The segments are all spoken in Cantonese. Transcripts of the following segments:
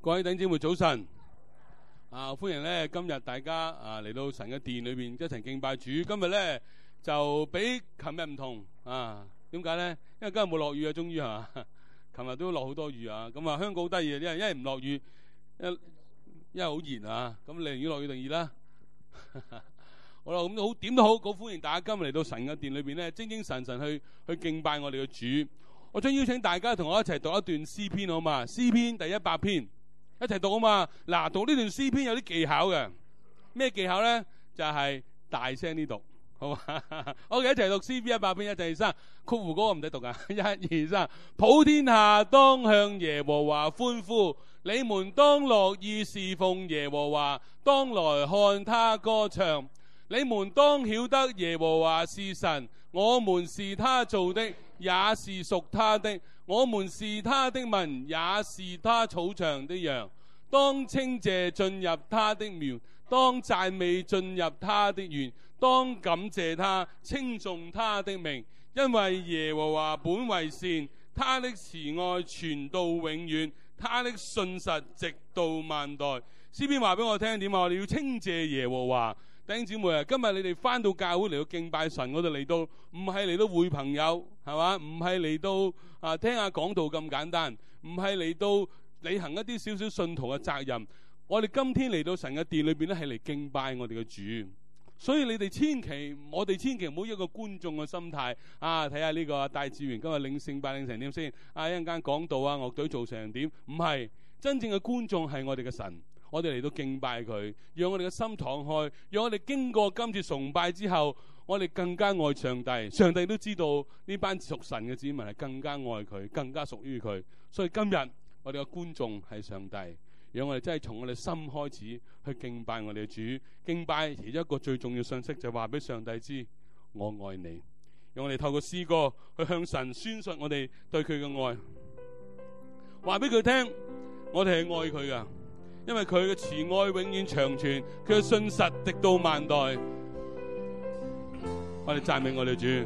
各位弟兄姊妹早晨，歡迎咧今日大家嚟到神嘅殿裏邊一齊敬拜主。今日咧就比琴日唔同點解咧？因為今日冇落雨啊，終於係嘛？琴日都落好多雨啊。咁香港好得意啊，因為唔落雨，因為好熱啊。咁你寧願落雨定熱啦？好啦，咁好點都好，好歡迎大家今日嚟到神嘅殿裏邊咧，精精神神去敬拜我哋嘅主。我將邀請大家同我一齊讀一段詩篇好嘛？詩篇第100篇。一齊讀啊嘛！嗱，讀呢段詩篇有啲技巧嘅，咩技巧咧？就係大聲啲讀，好嘛？OK，一齊讀詩篇100篇，一齊三，括弧嗰個唔使讀啊！1、2、3，普天下當向耶和華歡呼，你們當樂意侍奉耶和華，當來看他歌唱。你們當曉得耶和華是神，我們是他造的，也是屬他的。我們是他的民，也是他草場的羊。當稱謝進入他的廟，當讚美進入他的園，當感謝他，稱頌他的名。因為耶和華本為善，他的慈愛傳到永遠，他的信實直到萬代。詩篇話俾我聽點啊？我哋要稱謝耶和華。弟兄姊妹啊，今日你哋翻到教會嚟到敬拜神，我哋嚟到唔係嚟到會朋友，係嘛？唔係嚟到聽下講道咁簡單，唔係嚟到履行一啲少少信徒嘅責任。我哋今天嚟到神嘅殿裏邊咧，係嚟敬拜我哋嘅主。所以你哋我哋千祈唔好一個觀眾嘅心態睇下呢個戴志源今日領聖拜領成點先，一陣間講道樂隊做成點。唔係，真正嘅觀眾係我哋嘅神。我哋嚟到敬拜佢，讓我哋嘅心敞開，讓我哋經過今次崇拜之後，我哋更加愛上帝。上帝都知道呢班屬神嘅子民係更加愛佢，更加屬於佢。所以今日我哋嘅觀眾係上帝，讓我哋真係從我哋心開始去敬拜我哋嘅主。敬拜其中一個最重要信息就係話俾上帝知，我愛你。讓我哋透過詩歌去向神宣述我哋對佢嘅愛，話俾佢聽，我哋係愛佢噶。因為佢嘅慈愛永遠長存，佢嘅信實直到萬代。我哋讚美我哋主，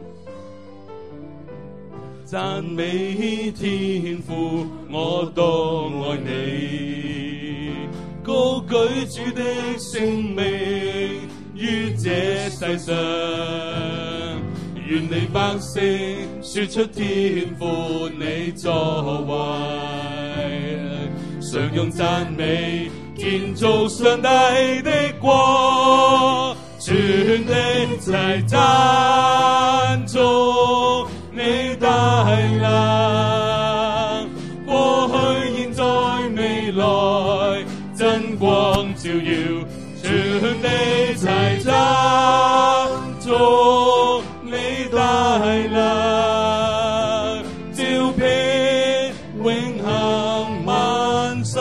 讚美天父，我多愛你，高舉主的聖名於這世上，願你百姓說出天父你作為。常用讚美建造上帝的國，全地齊讚頌你大能，過去現在未來真光照耀，全地齊讚頌你大能，照遍永恆萬世。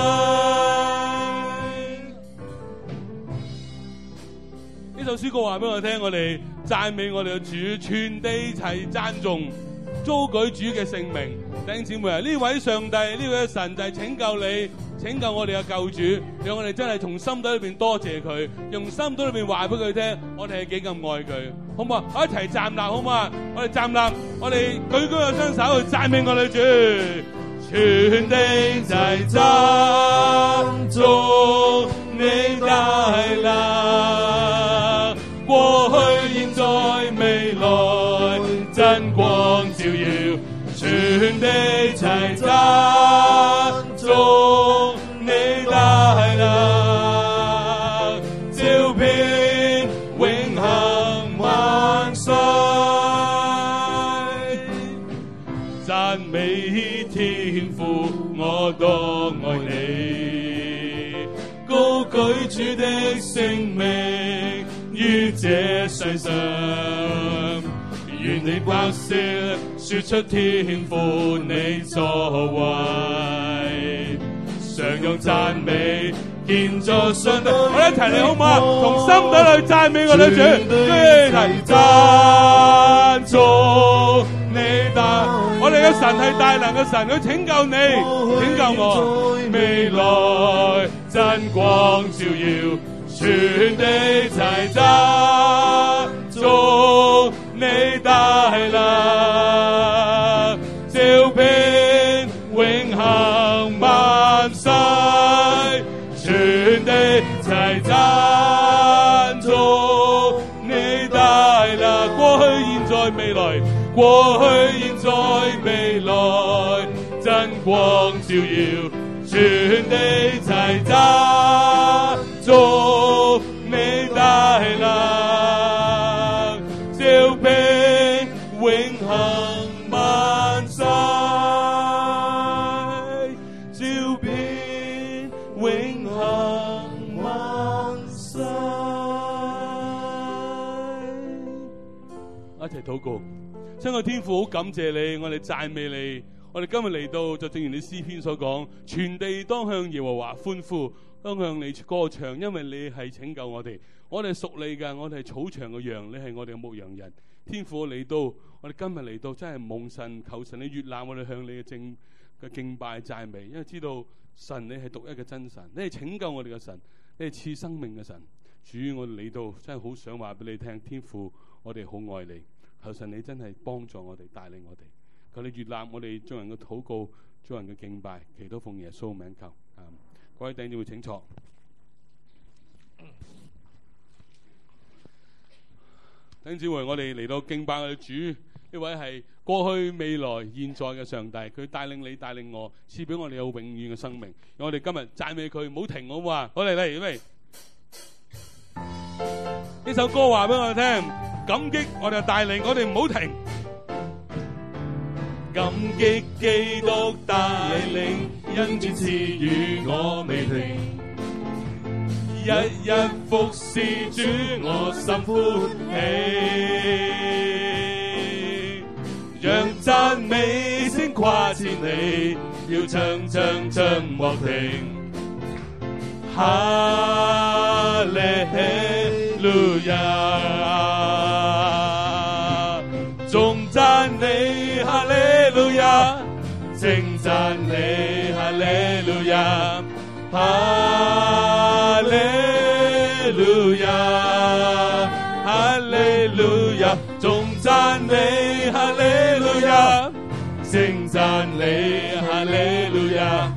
呢首詩歌話俾我聽，我哋讚美我哋嘅主，全地齊讚頌，高舉主嘅聖名。弟兄姊妹啊，呢位上帝，呢位神就係拯救你，拯救我哋嘅救主，讓我哋真係從心底裏邊多謝佢，用心底裏邊話俾佢聽，我哋係幾咁愛佢，好唔好？我一齊站立，好唔好？我哋站立，我哋舉高個雙手去讚美我哋主。全地齊讚頌你大能，過去現在未來真光照耀，全地齊讚頌你大能，照遍永恆萬世，讚美天父，我多愛你，高舉主的聖名於這世上，願你百姓說出天父你作為，常用讚美建造上帝。我哋一齊嚟好唔好？從心底去讚美我哋主，一齊讚頌你大。我哋嘅神係大能嘅神，佢拯救你，拯救我。未來真光照耀，全地齊讚頌你大能，照遍永恆萬世。 齊讚頌你大能，過去現在未來，過去現在未來，真光照耀全地，齊讚頌你大能，照遍永恆萬世，照遍永恆萬世。一齊禱告。親愛天父，好感謝你，我哋讚美你。我哋今日嚟到，就正如你詩篇所講，全地當向耶和華歡呼，當向你歌唱，因為你係拯救我哋。我哋屬你嘅，我哋係草場嘅羊，你係我哋嘅牧羊人。天父嚟到，我哋今日嚟到，真係蒙神求神你悅納我哋向你嘅敬拜讚美，因為知道神你係獨一嘅真神，你係拯救我哋嘅神，你係賜生命嘅神。主，我哋嚟到真係好想話俾你聽，天父，我哋好愛你。求神你真係幫助我哋，帶領我哋，求你悅納我哋眾人嘅禱告，眾人嘅敬拜，祈禱奉耶穌名求。各位弟兄姊妹請坐。弟兄姊妹，我哋嚟到敬拜我哋主，呢位係過去、未來、現在嘅上帝，佢帶領你，帶領我，賜俾我哋有永遠嘅生命。我哋今日讚美佢，唔好停好嘛？好嚟嚟嚟，呢首歌話俾我哋聽。感激我哋嘅帶領，我哋唔好停。感激基督帶領，恩典賜予我未停。日日服侍主，我心歡喜。讓讚美聲跨千里，要唱唱唱莫停。哈利路亞。頌讚你，哈利路亞，稱讚你，哈利路亞，哈利路亞，哈利路亞，頌讚你，哈利路亞，稱讚你，哈利路亞，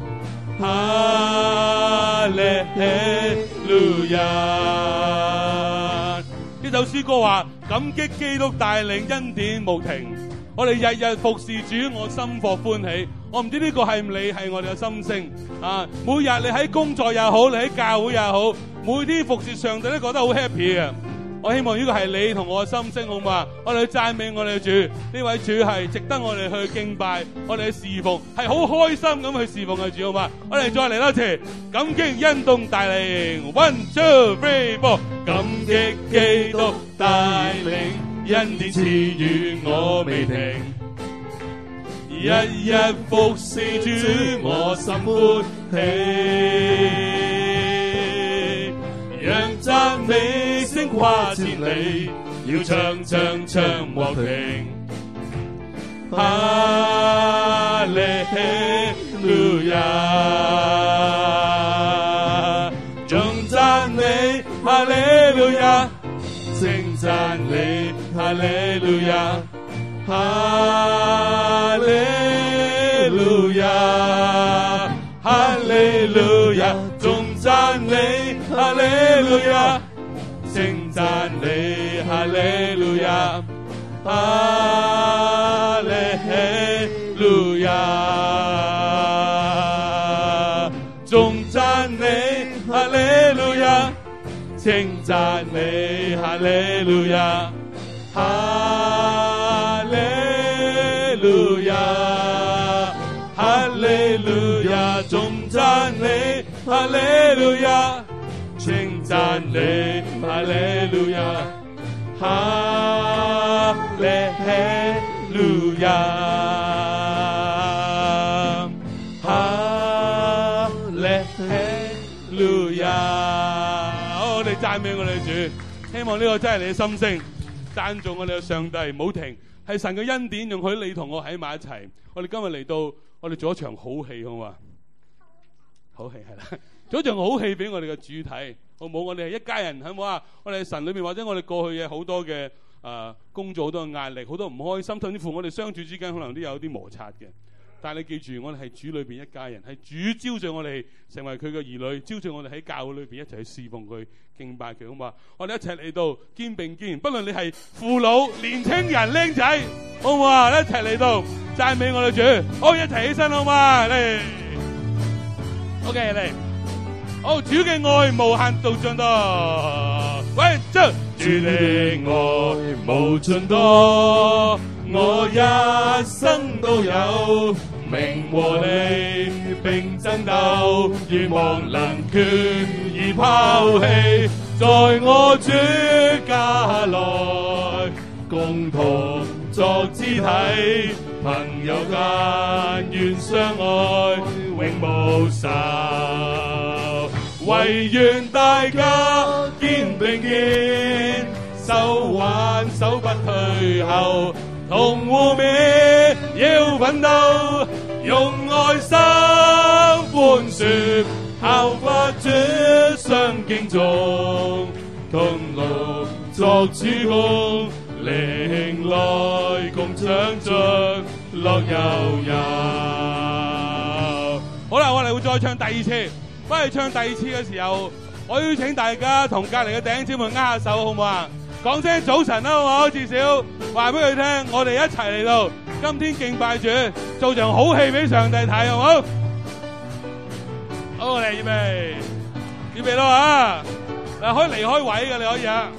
哈利路亞。呢首詩歌話，感激基督帶領，恩典無停。我哋日日服侍主，我心火歡喜。我唔知呢個係唔你係我哋嘅心聲啊！每日你喺工作又好，你喺教會又好，每天服侍上帝都覺得好 happy 嘅。我希望呢個係你同我嘅心聲，好嘛？我哋去讚美我哋嘅主，呢位主係值得我哋去敬拜，我哋去侍奉，係好開心咁去侍奉嘅主，好嘛？我哋再嚟多次，感激恩動帶領 ，1 2 3 4，感激基督帶領，恩典賜予我未停，日日服侍主，我心歡喜。讓讚美聲跨千里，要唱唱唱莫停。哈利路亞，頌讚你，哈利路亞，稱讚你，哈利路亞，哈利路亞，哈利路亞，頌讚你，哈利路亞，稱讚你，哈利路亞，哈利路亞，頌讚你，哈利路亞，稱讚你，哈利路亞，哈利路亞，哈利路亞，頌讚你，哈利路亞，稱讚你，哈利路亞，哈利路亞，哈利路亞。好，我哋讚美我哋主，希望呢個真係你嘅心聲，讚頌我哋嘅上帝，唔好停，係神嘅恩典容許你同我喺埋一齊。我哋今日嚟到，我哋做一場好戲，好嘛？好戲係啦，做一場好戲俾我哋嘅主睇，好唔好？我哋係一家人，好唔好啊？我哋神裏面或者我哋過去嘅好多嘅工作，好多嘅壓力，好多唔開心，甚至乎我哋相處之間可能都有啲摩擦嘅。 但係你記住，我哋係主裏邊一家人，係主招聚我哋成為佢嘅兒女，招聚我哋喺教會裏邊一齊去侍奉佢、敬拜佢，好嘛？我哋一齊嚟到肩並肩，不論你係父老、年青人、僆仔，好唔好啊？一齊嚟到讚美我哋主，好，一齊起身好嘛？嚟 ，OK 嚟，好，主嘅愛無限到盡多，喂，主的愛無盡多。我一生都有名和利並爭鬥，願望能決意拋棄，在我主家內共同作肢體，朋友間願相愛永無仇，唯願大家肩並肩，手挽手不退後，同互勉要奮鬥，用愛心寬恕，效法主相敬重，同勞作主工，靈來共長進，樂悠悠。好啦，我哋會再唱第二次。不如唱第二次嘅時候，我邀請大家同隔離嘅弟兄姊妹握下手，好唔好啊？講聲早晨啦，好唔好？至少話俾佢聽，我哋一齊嚟到今天敬拜主，做場好戲俾上帝睇，好唔好？好，我哋預備，預備咯啊！嗱，可以離開位嘅，你可以啊。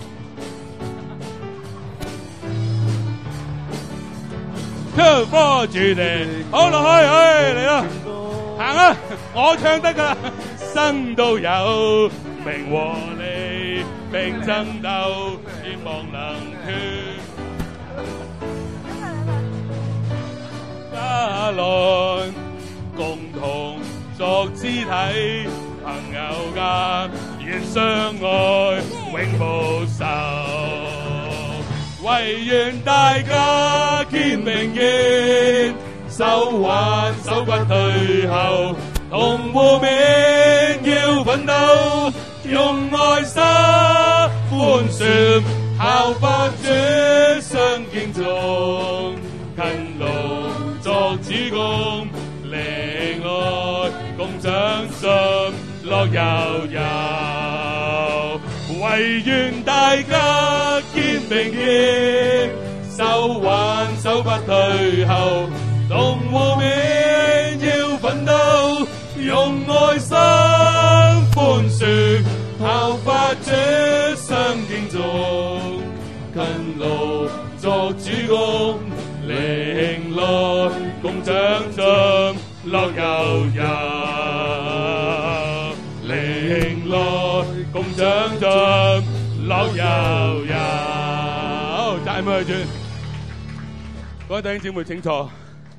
出波主地，好落去，嚟啦，行啊！我唱得噶啦，生都有名和利並爭鬥，願望能決家來共同作肢體，朋友間願相愛永無仇，唯願大家肩並肩，手挽手不退後，同互勉要奮鬥，用愛心寬恕，效法主相敬重，勤勞作主工，靈愛共長進，樂悠悠。唯願大家肩並肩，手挽手不退後，同互勉要奮鬥，用愛心寬恕，效法主相敬重，勤勞作主工，靈來共長進，樂悠悠，靈來共長進，樂悠悠。好，讚美主，各位弟兄姊妹請坐。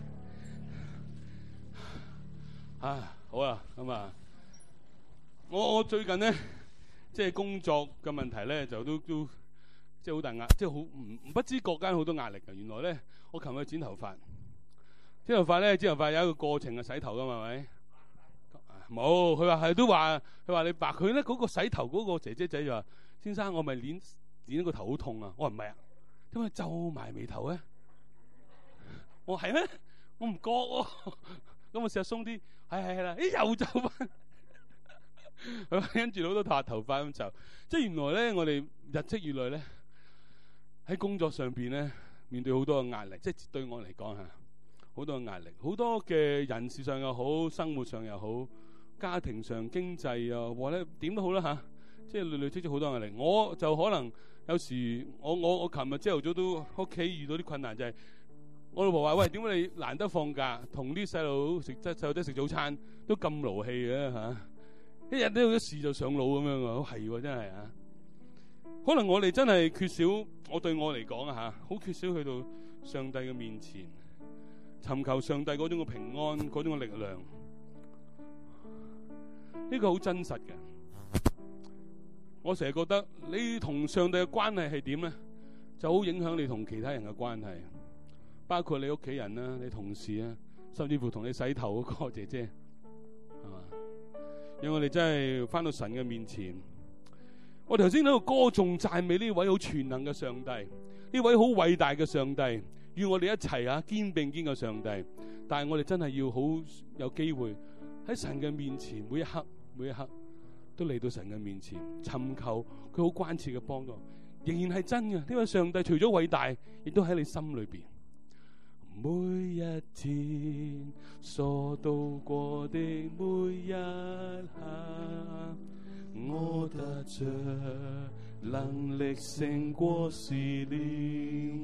好啊，咁啊，我最近咧，即係工作嘅問題咧，就都即係好大壓，即係好唔不知覺間好多壓力嘅。原來咧，我琴日剪頭髮，剪頭髮有一個過程嘅洗頭噶嘛，係咪？冇，佢話係都話，佢話你白，佢咧嗰個洗頭嗰個姐姐仔就話：先生，我咪剪個頭好痛啊！我話唔係啊，點解皺埋眉頭咧？我話係咩？我唔覺喎。咁我試下鬆啲，係啦，又皺翻。跟住好多髮頭髮咁就，即係原來咧，我哋日積月累咧，喺工作上邊咧，面對好多嘅壓力，即係對我嚟講嚇，好多嘅壓力，好多嘅人事上又好，生活上又好，家庭上經濟啊，或者點都好啦嚇，即係累積咗好多壓力。我就可能有時，我琴日朝頭早都屋企遇到啲困難，就係我老婆話：喂，點解你難得放假，同啲細路仔食早餐都咁勞氣嘅嚇？一日都有啲事就上腦咁樣啊！係喎，真係啊！可能我哋真係缺少，對我嚟講啊嚇，好缺少去到上帝嘅面前，尋求上帝嗰種嘅平安，嗰種嘅力量。呢個好真實嘅。我成日覺得你同上帝嘅關係係點咧，就好影響你同其他人嘅關係，包括你屋企人啦、你同事啊，甚至乎同你洗頭嗰個姐姐，係嘛？讓我哋真係翻到神嘅面前。我頭先喺度歌頌讚美呢位好全能嘅上帝，呢位好偉大嘅上帝，與我哋一齊啊肩並肩嘅上帝。 但係我哋真係要好有機會喺神嘅面前，每一刻都嚟到神嘅面前，尋求佢好關切嘅幫助，仍然係真嘅。呢位上帝除咗偉大，亦都喺你心裏邊。每一天所度過的每一刻，我得着能力勝過試煉，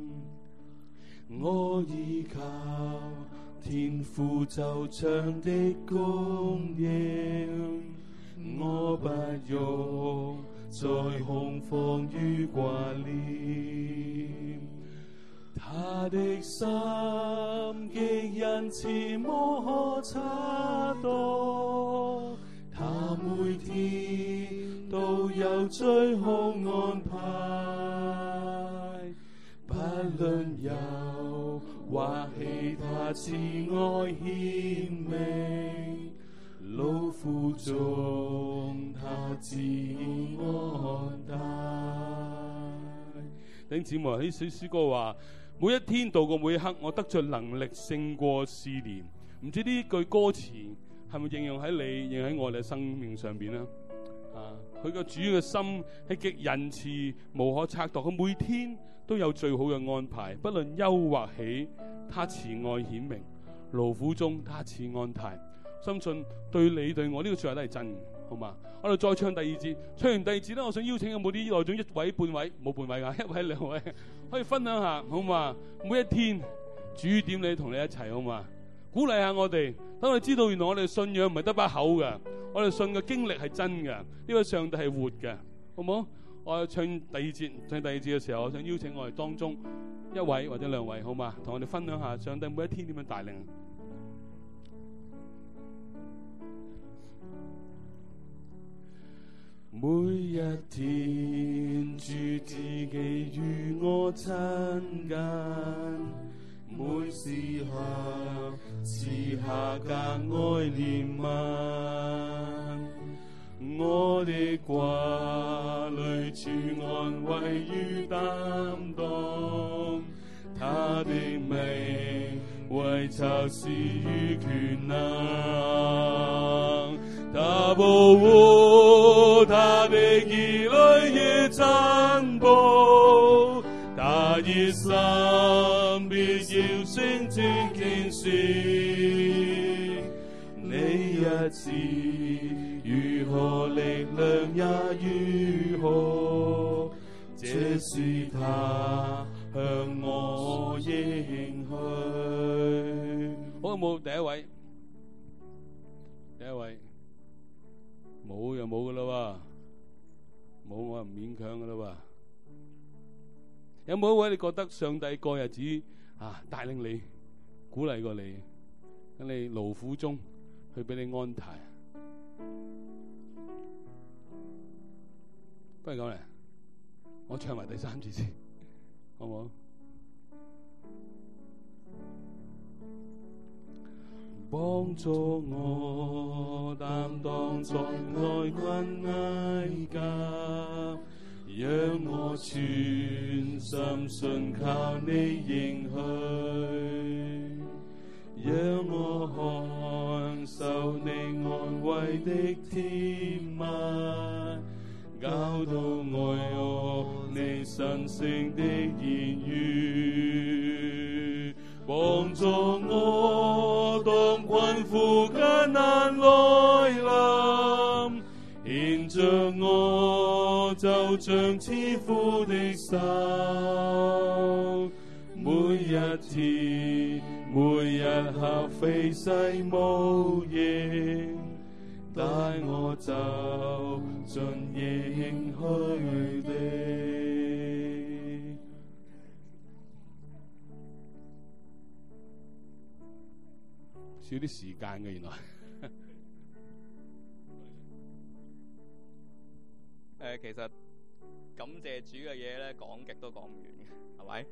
我依靠天父就長的供應，我不用再恐慌與掛念。他的心極仁慈無可測度，他每天都有最好安排，不論憂或喜，他慈愛顯明，勞苦中他自安待。弟兄姊妹，呢首詩歌話，每一天度過每一刻，我得着能力勝過試煉。唔知呢句歌詞係咪應用喺你，應用喺我哋嘅生命上邊咧？佢個主嘅心係極仁慈，無可測度。佢每天都有最好嘅安排，不論憂或喜，他慈愛顯明，勞苦中他賜安泰。深信對你對我呢個說話都係真嘅，好嘛？我哋再唱第二節，唱完第二節咧，我想邀請有冇啲內中一位半位，冇半位噶，一位兩位可以分享下，好嘛？每一天主點你同你一齊，好嘛？鼓勵下我哋，等我哋知道原來我哋信仰唔係得把口噶，我哋信嘅經歷係真噶，呢位上帝係活嘅，好唔好？我唱第二節嘅時候，我想邀請我哋當中一位或者兩位，好嘛？同我哋分享下上帝每一天點樣帶領。每一天主自己與我親近，每時刻賜下格外憐憫，我的掛慮處安慰與擔當，他的名為策士與權能，他保護他的兒女於珍寶，他熱心必要升天見證，你日子如何，力量也如何，這是他向我應許。好，有冇第一位？第一位冇又冇噶啦喎，冇我又唔勉強噶啦喎。有冇一位你覺得上帝過日子帶領你、鼓勵過你，喺你勞苦中去俾你安泰？不如咁嚟，我唱埋第三節先，好唔好？幫助我擔當在愛困危急，讓我全心信靠你應許，讓我看受你安慰的甜蜜，教導愛我你神聖的言語，幫助我當困苦艱難來臨，獻着我就像天父的手，每一天每一刻飛逝無形，帶我走進應許地。少啲時間嘅原來。 其實感謝主嘅嘢咧，講極都講唔完嘅，係咪？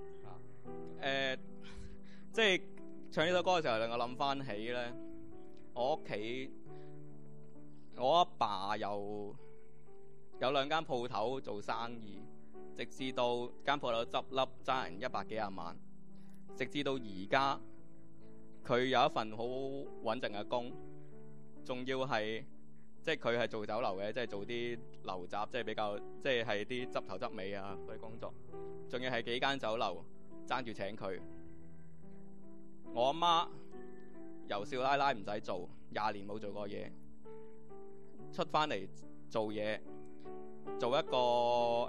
即係唱呢首歌嘅時候，令我諗翻起咧，我屋企我阿爸有兩間鋪頭做生意，直至到間鋪頭執笠，爭人100幾廿萬，直至到而家佢有一份好穩陣嘅工，仲要係即係佢係做酒樓嘅，即係做啲樓雜，即係比較即係啲執頭執尾啊嗰啲工作。仲要係幾間酒樓爭住請佢。我阿媽由少奶奶唔使做，20年冇做過嘢，出翻嚟做嘢，做一個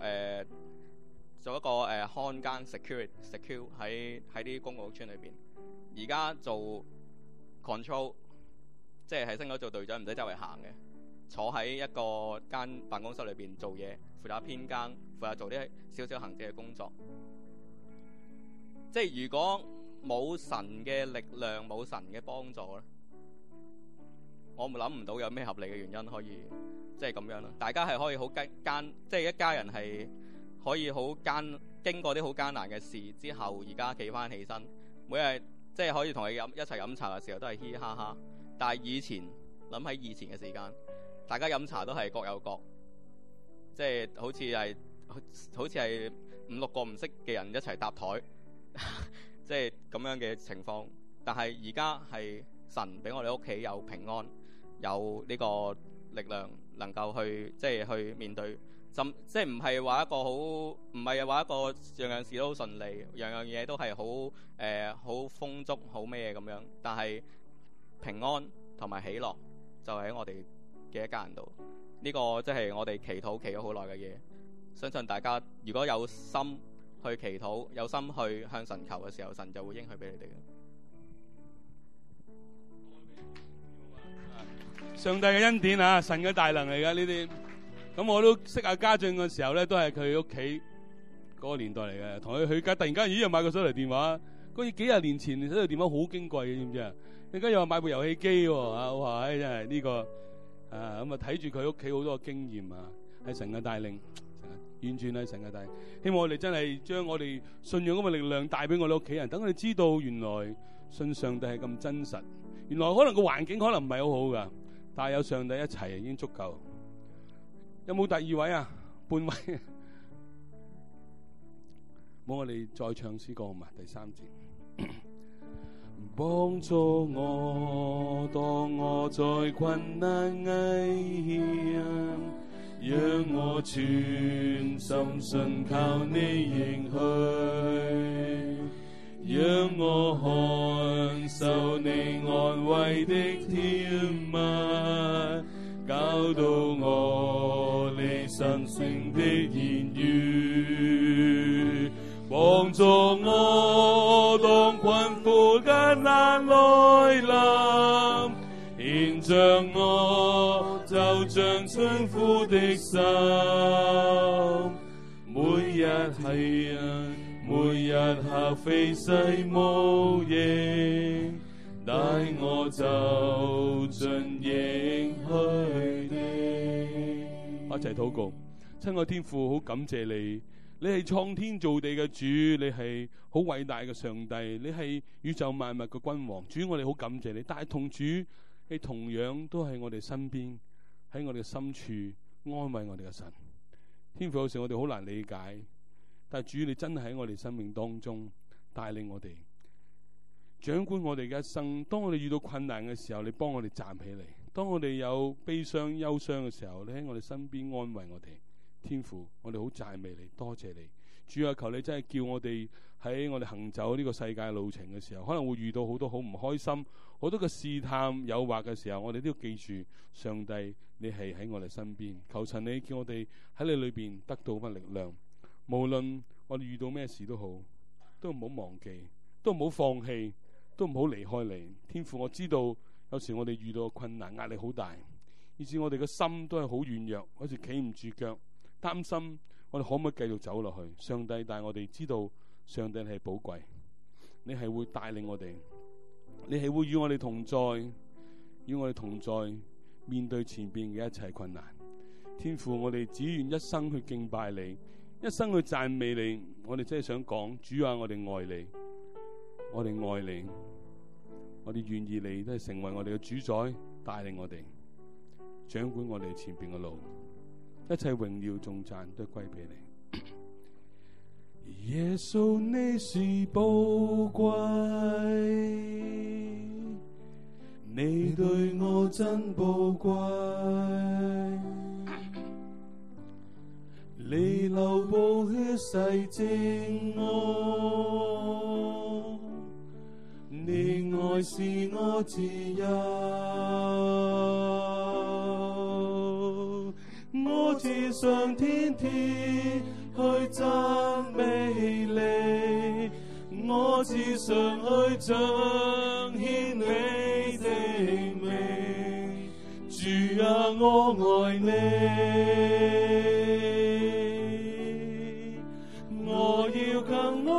看更 secure 喺啲公共屋邨裏邊。而家做 control， 即係升咗做隊長，唔使周圍行嘅，坐喺一個間辦公室裏邊做嘢，負責編更，負責做啲少少行政嘅工作。即係如果冇神嘅力量，冇神嘅幫助咧，我諗唔到有咩合理嘅原因可以即係咁樣咯。大家係可以好即係一家人係可以好經過啲好艱難嘅事之後，而家企翻起身，每日即係可以同你一齊飲茶嘅時候都係嘻嘻哈哈。但係以前諗喺以前嘅時間，大家飲茶都係各有各，即係好似係5-6個唔識嘅人一齊搭台，即係咁樣嘅情況。但係而家係神俾我哋屋企有平安，有呢個力量，能夠去即係去面對。即係唔係話一個樣樣事都順利，樣樣嘢都係好豐足好咩咁樣，但係平安同埋喜樂就喺我哋嘅一家人度。呢個即係我哋祈咗好耐嘅嘢。相信大家如果有心去祈禱，有心去向神求嘅時候，神就會應許俾你哋嘅。 上帝嘅恩典啊，神嘅大能嚟噶呢啲。咁我都識阿家俊嘅時候咧，都係佢屋企嗰個年代嚟嘅。同佢去突然間咦又買個手提電話，嗰啲幾廿年前手提電話好矜貴嘅，知唔知啊？而家又話買部遊戲機喎，哇！真係呢個咁啊，睇住佢屋企好多嘅經驗啊，係神嘅帶領，完全係神嘅帶領。希望我哋真係將我哋信仰咁嘅力量帶俾我哋屋企人，等佢哋知道原來信上帝係咁真實。原來可能個環境可能唔係好好噶，但係有上帝一齊已經足夠。有冇第二位啊？半位？冇，我哋再唱詩歌嘛？第3節，幫助我，當我在困難危險，讓我全心信靠你應許，讓我看受你安慰的甜蜜，教導我你神聖的言語，幫助我當困苦艱難來臨，獻上我就像春枯的心，每日係每日客飛逝無影，帶我走進應許的。一齊禱告。親愛天父，好感謝你，你係創天造地嘅主，你係好偉大嘅上帝，你係宇宙萬物嘅君王。主，我哋好感謝你，但係同主你同樣都喺我哋身邊，喺我哋嘅深處安慰我哋嘅神。天父，有時我哋好難理解，但係主你真係喺我哋生命當中帶領我哋，掌管我哋嘅一生。當我哋遇到困難嘅時候，你幫我哋站起嚟；當我哋有悲傷憂傷嘅時候，你喺我哋身邊安慰我哋。天父，我哋好讚美你，多謝你。主啊，求你真係叫我哋喺我哋行走呢個世界路程嘅時候，可能會遇到好多好唔開心、好多嘅試探、誘惑嘅時候，我哋都要記住上帝你係喺我哋身邊。求神你叫我哋喺你裏邊得到乜力量，無論我哋遇到咩事都好，都唔好忘記，都唔好放棄，都唔好離開你。天父，我知道有時我哋遇到困難壓力好大，以至我哋嘅心都係好軟弱，好似企唔住腳，擔心我哋可唔可以繼續走落去。上帝，但係我哋知道上帝係寶貴，你係會帶領我哋，你係會與我哋同在，與我哋同在面對前邊嘅一切困難。天父，我哋只願一生去敬拜你，一生去讚美你。我哋真係想講，主啊，我哋愛你，我哋愛你，我哋願意你都係成為我哋嘅主宰，帶領我哋，掌管我哋前邊嘅路。一切榮耀頌讚都歸俾你。 耶穌你是寶貴，你對我真寶貴，你流寶血洗淨我，你愛是我自由，我只想天天去讚美你，我只想去彰顯你的名，主啊，我愛你，我要更愛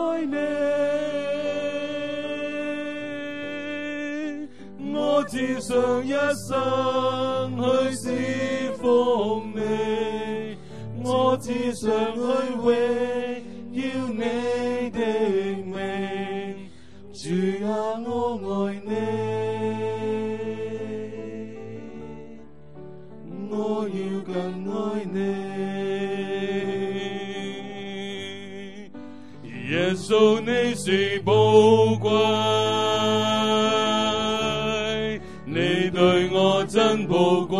你，我只想一生去侍奉你，我只想去榮耀你的名，主啊，我愛你，我要更愛你。耶穌你是寶貴，你對我真寶貴，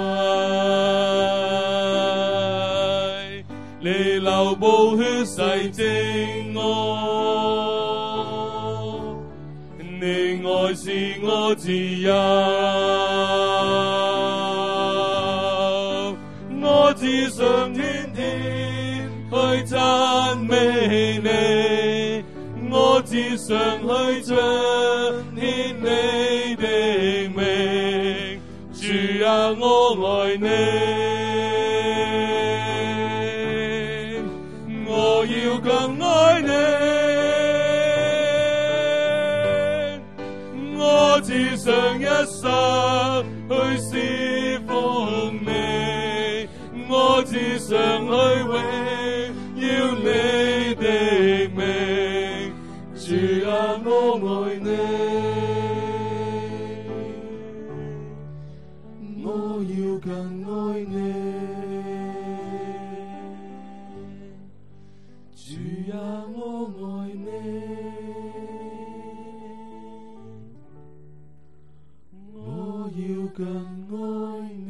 你流寶血洗淨我，你愛是我自由，我只想天天去讚美你，我只想去彰顯你的名，主啊，我愛你，我要更愛你，我只想一生去侍奉你，我只想去榮耀你的名，主啊，我愛你，我要更愛你，主啊，我愛你，我要更愛你。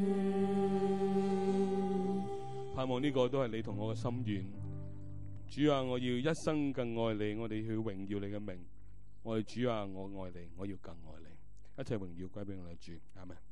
盼望呢個都係你同我嘅心願。主啊，我要一生更愛你，我哋去榮耀你嘅名。我哋主啊，我愛你，我要更愛你，一切榮耀歸俾我哋主。阿們。